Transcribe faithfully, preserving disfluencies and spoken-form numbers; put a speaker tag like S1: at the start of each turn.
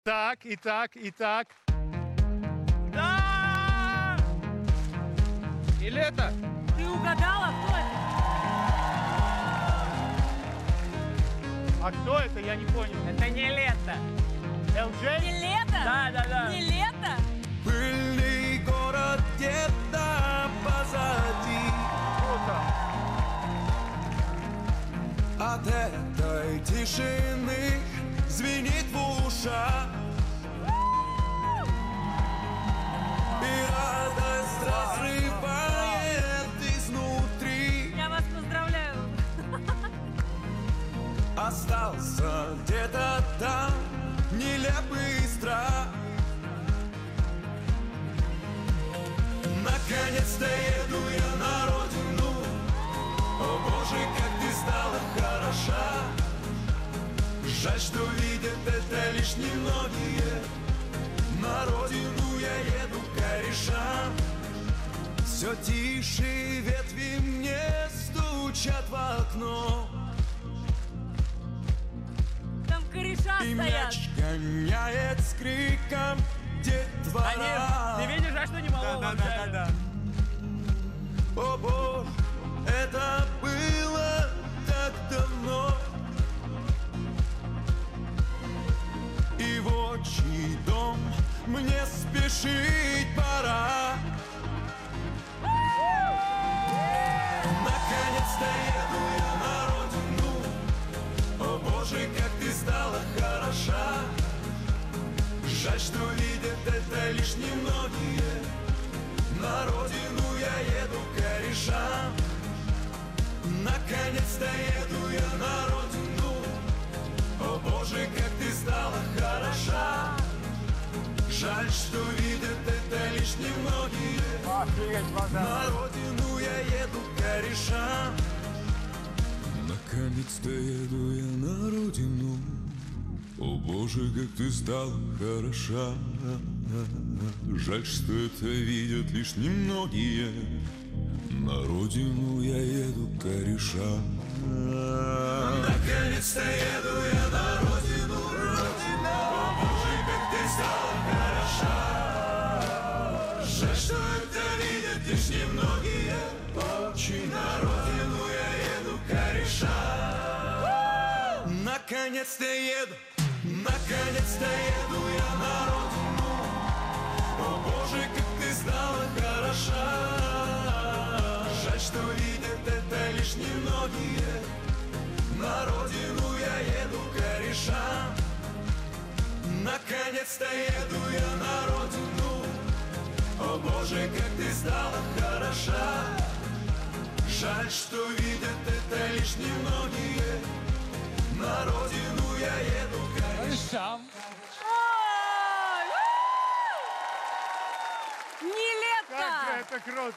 S1: Итак, итак, итак.
S2: Да! Или это?
S3: Ты угадала, кто это?
S1: А кто это? Я не понял.
S2: Это не лето.
S1: эл джей?
S3: Не лето?
S2: Да, да, да.
S3: Не лето?
S4: Пыльный город где-то позади.
S1: Круто.
S4: От этой тишины звенит в ушах, и радость разрывает изнутри.
S3: Я вас поздравляю.
S4: Остался где-то там нелепый страх. Наконец-то еду я на родину. О боже, как ты стала хороша. Жаль, что видят это лишь немногие. На родину я еду корешам. Все тише ветви мне стучат в окно.
S3: Там кореша
S4: И
S3: стоят.
S4: мяч гоняет с криком детвора.
S2: Они, ты видишь, а что не малого?
S1: Да, да, да, да, да.
S4: О боже, это было так давно. И в отчий дом мне спешить пора. Наконец-то еду я на родину. О боже, как ты стала хороша. Жаль, что видят это лишь немногие. На родину я еду корешам. Наконец-то еду я на родину. О боже, как ты стала хороша. Жаль, что видят это лишь немногие.
S1: Офигеть, вода.
S4: На родину я еду корешам. Наконец-то еду я на родину. О боже, как ты стала хороша. Жаль, что это видят лишь немногие. На родину я еду корешам. Наконец-то еду я на родину, родина. О боже, как ты стала хороша. Жаль, что это видят лишь немногие. Очень на родину я еду корешам. Наконец-то еду, наконец-то еду я на родину. О боже, как ты стала хороша. Жаль, что видят это лишь немногие. На родину я еду корешам. Наконец-то еду я на родину. О боже, как ты стала хороша. Жаль, что видят это лишь немногие. На родину я еду корешам.
S3: Ой! Не лето!
S1: Как же это круто.